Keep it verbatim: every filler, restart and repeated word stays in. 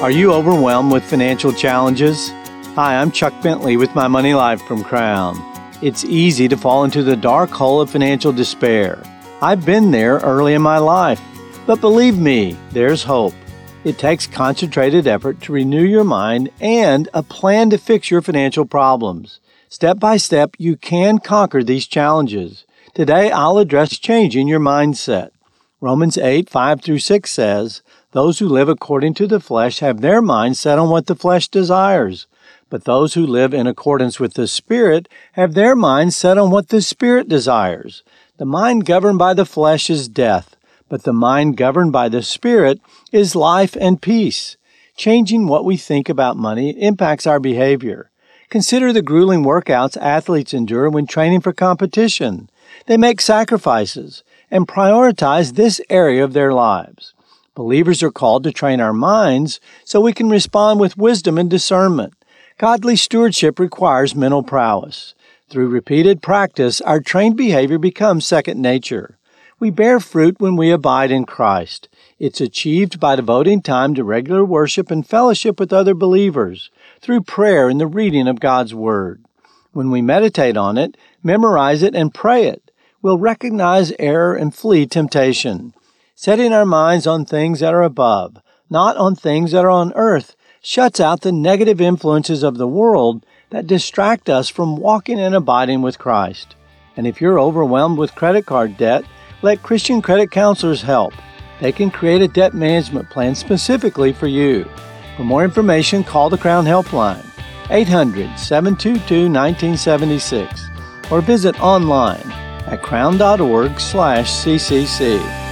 Are you overwhelmed with financial challenges? Hi, I'm Chuck Bentley with My Money Life from Crown. It's easy to fall into the dark hole of financial despair. I've been there early in my life, but believe me, there's hope. It takes concentrated effort to renew your mind and a plan to fix your financial problems. Step by step, you can conquer these challenges. Today, I'll address changing your mindset. Romans eight, five through six says, "Those who live according to the flesh have their mind set on what the flesh desires. But those who live in accordance with the Spirit have their mind set on what the Spirit desires. The mind governed by the flesh is death, but the mind governed by the Spirit is life and peace." Changing what we think about money impacts our behavior. Consider the grueling workouts athletes endure when training for competition. They make sacrifices and prioritize this area of their lives. Believers are called to train our minds so we can respond with wisdom and discernment. Godly stewardship requires mental prowess. Through repeated practice, our trained behavior becomes second nature. We bear fruit when we abide in Christ. It's achieved by devoting time to regular worship and fellowship with other believers, through prayer and the reading of God's Word. When we meditate on it, memorize it, and pray it, we'll recognize error and flee temptation. Setting our minds on things that are above, not on things that are on earth, shuts out the negative influences of the world that distract us from walking and abiding with Christ. And if you're overwhelmed with credit card debt, let Christian credit counselors help. They can create a debt management plan specifically for you. For more information, call the Crown Helpline, eight hundred, seven two two, one nine seven six, or visit online at crown dot org slash C C C.